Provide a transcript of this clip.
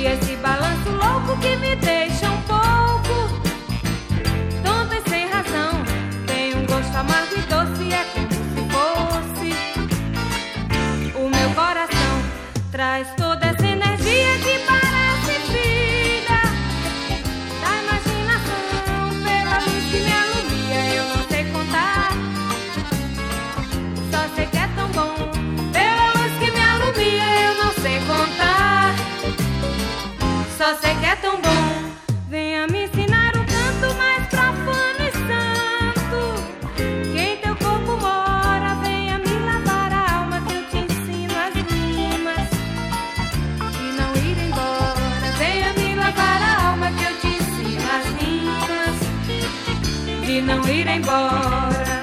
esse balanço louco que me deixa um pouco tonta e sem razão. Tem um gosto amargo e doce, é como se fosse o meu coração. Traz toda essa energia que parece filha da imaginação. Pela luz que me alumia, eu não sei contar, só sei que é tão bom. Pela luz que me alumia, eu não sei contar, só sei que é tão bom. Venha me ensinar um canto mais profano e santo, que em teu corpo mora. Venha me lavar a alma, que eu te ensino as rimas de não ir embora. Venha me lavar a alma, que eu te ensino as rimas de não ir embora.